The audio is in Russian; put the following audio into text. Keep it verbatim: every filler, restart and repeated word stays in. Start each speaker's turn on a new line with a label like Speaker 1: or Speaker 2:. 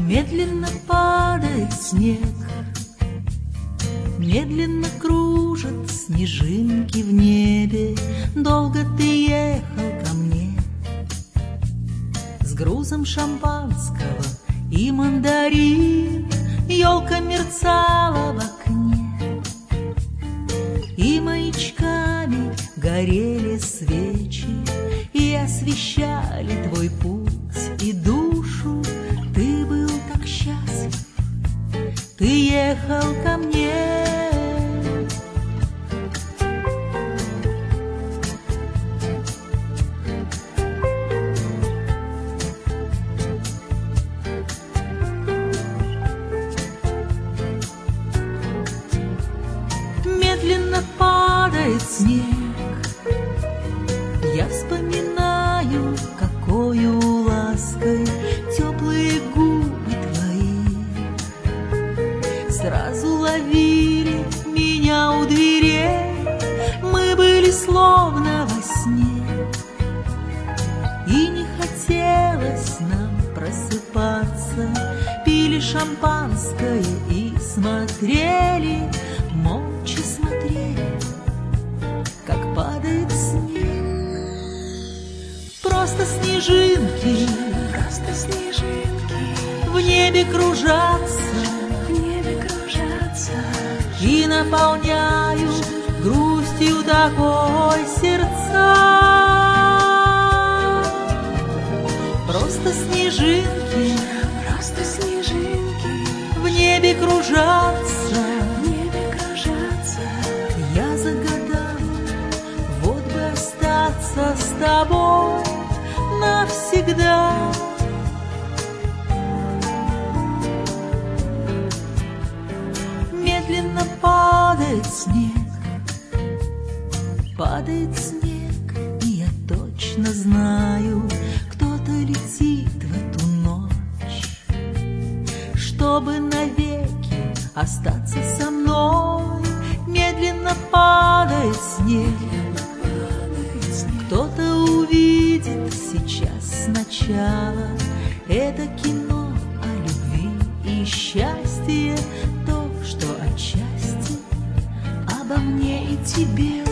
Speaker 1: Медленно падает снег, медленно кружат снежинки в небе. Долго ты ехал ко мне с грузом шампанского и мандарин. Елка мерцала в окне, и маячками горели свечи, и освещали твой путь и душу. Ты был так счастлив, ты ехал ко мне. Медленно падает снег, я вспоминаю, какою лаской теплые губы твои сразу ловили меня у дверей. Мы были словно во сне, и не хотелось нам просыпаться. Пили шампанское и смотрели, молча смотрели, как падает снег. Просто снежинки,
Speaker 2: Просто снежинки
Speaker 1: в небе кружатся,
Speaker 2: в небе кружатся
Speaker 1: и наполняют грустью такой сердца. Просто снежинки,
Speaker 2: Просто снежинки
Speaker 1: в небе кружатся.
Speaker 2: в небе кружатся.
Speaker 1: Я загадала, вот бы остаться с тобой навсегда. Медленно падает снег, падает снег, и я точно знаю, кто-то летит в эту ночь, чтобы навеки остаться со мной. Медленно падает снег, кто-то увидит сейчас сначала это кино о любви и счастье, то, что отчасти обо мне и тебе.